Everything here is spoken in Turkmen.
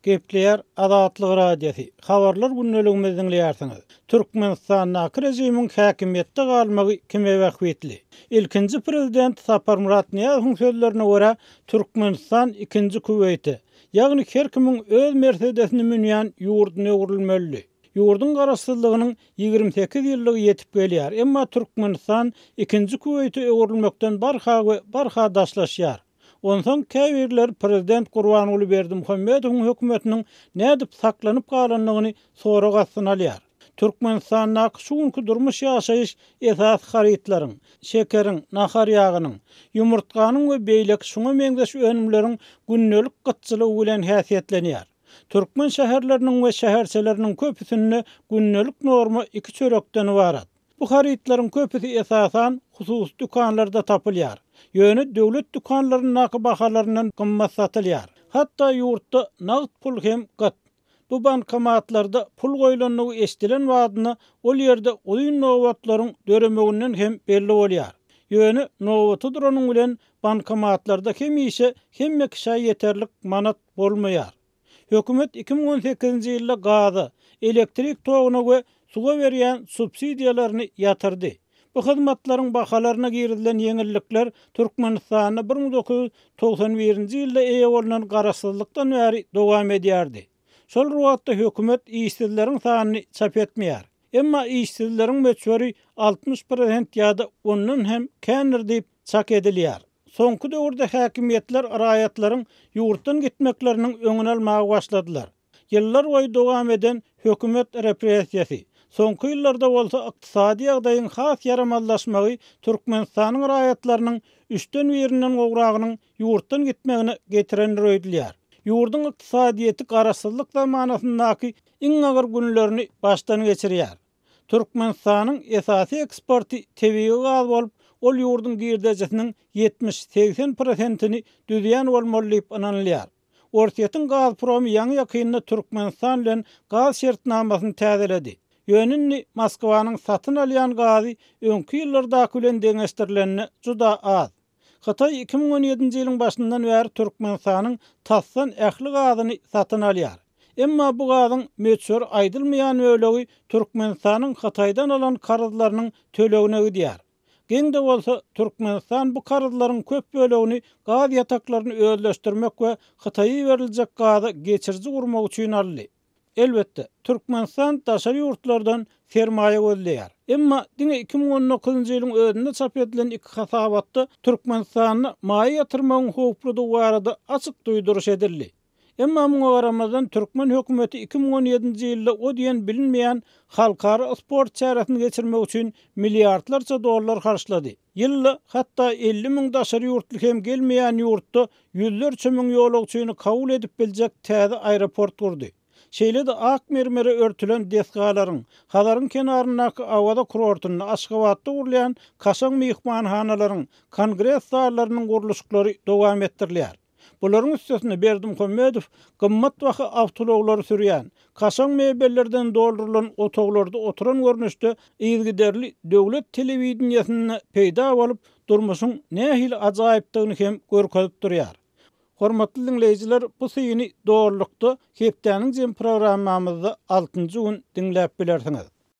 Gepleyer Azatlyk radiosi. Habarlar günnäligimizden dinleýärsiňiz. Türkmenistanyň rejimiň häkimetde galmagy kime wagtly. Ilkinji prezident Sapar Murat Niýazowyň sözlerine görä Türkmenistan ikinji Kuweyti. Ýagny her kimiň öz mersedesini münýän ýurduny öwrülmeli. Ýurdun garaşsyzlygynyň 28 ýyllygy ýetip gelýär. Emma Türkmenistan ikinji Kuweyti öwrülmekden barha daşlaşýar. Ondan käbirler prezident Gurbanuly Berdimuhammedowyň hökümetiniň nädip saklanyp galanlygyny soraga synalýar. Türkmenistanyň şuňky durmuş ýaşaýyş esas haritlaryň, şekeriň, nahar ýagynyň, ýumurtganyň we beýlek şuňa meňdeş önümleriň günnelik gytçylygy bilen häsiýetlenýär. Türkmen şäherleriniň we şäherçeleriniň köpüsinde günnelik norma 2 çörekden ibarat. Bu haritlaryň köpüsi esasan hususy dükanlarda tapylýar. Ýöne döwlet dükanlarynyň bahalaryndan gymmat satylýar. Hatda ýurtda nagd pul hem gat. Bu bankomatlarda pul goýulanlygy eşdilen wadyny ol ýerde oýun nowatlaryň döremeginden hem belli bolýar. Ýöne nowaty duranyň bilen bankomatlarda hemişe hemme kişi yeterlik manat bolmaýar. Hökümet 2018-nji ýylda gazy, elektrik togyna we suga berýän subsidiýalaryny ýatyrdy. Bu hyzmatlaryň bahalaryna girilen ýeňillikler Türkmenistanyň 1991-nji ýylda eýe bolan garaşsyzlykdan bäri dowam edýärdi. Şol ruwatda hökümet işsizleriň sanyny çap etmeýär. Emma işsizleriň meçhuri 60% ýa-da ondan hem känir diýip çak edilýär. Soňky döwürde häkimetler raýatlaryň ýurtdan gitmekleriniň öňüne almagy başladylar. Ýyllar boýy dowam eden hökümet repressiýasy, soňky ýyllarda bolsa ykdysady ýagdaýyň has ýaramallaşmagy Türkmenistanyň raýatlarynyň 3den birinden gowragynyň ýurtdan gitmegine getirenler öýdülýär. Ýurdun ykdysadyýety garaşsyzlyk zamanasyndaky iň agyr günlerini başdan geçirýär. Türkmenistanyň esasy eksporty tebii gaz bolup, ol ýurdun girdejesiniň 70-80%-ni düzýän bolmaly diýip ananylýar. Ortiýetiň Gazpromy ýaňy ýakynyny Türkmenistan bilen gaz şertnamasyny täzeledi. Ýönünni Moskwanyň satyn alýan gazy öňki ýyllarda bilen deňeşdirilenine juda az. Hatay 2017-nji ýylyň başyndan bäri Türkmenistanyň Tassan ähli gazyny satyn alýar. Emma bu gazyň meçhur aýdylmaýan bölegi Türkmenistanyň Hataydan alan karyzlarynyň tölegine gidýär. Geňde bolsa Türkmenistan bu karyzlaryň köp bölegini gaz ýataklaryny özleşdirmek we Hataýa beriljek gazy geçirji gurmak üçin aldy. Elbetde Türkmenistan daşary ýurtlardan sermaýe gözleýär. Emma diňe 2019-njy ýylyň özünde çap edilen iki hasabatda Türkmenistanyň maýa ýatyrmagyň howpludy barada açyk duýduruş edildi. Emma muňa garamazdan Türkmen hökümeti 2017-nji ýylda o diýen bilinmeýän halkara sport çäresini geçirmek üçin milliardlarça dollar harçlady. Ýylda hatda 50.000 daşary ýurtly hem gelmeýän ýurtda ýüzlerçe miň ýolagçyny kabul edip biljek täze aeroport gurdy. Şeýle-de ak mermere örtülen desgalaryň, halaryň kenaryndaky awada kurortuny, Aşgabatda gurulýan kaşaň mehmanhanalaryň, kongres sallarynyň guruluşlary dowam etdirilýär. Bularyň üstesine Berdimuhammedow gymmat wahy awtologlary sürýän, kaşaň mebellerden doldurulan otoglarda oturan görnüşde ýygyderli döwlet telewizioniýasyna peýda bolup durmuşyň nähili ajaýypdygyny hem görkezip durýar. Hormatly dinleýijiler, bu syny doğrulukda Hepdeniň jem programmamyzda 6-njy gün dinläp bilersiňiz.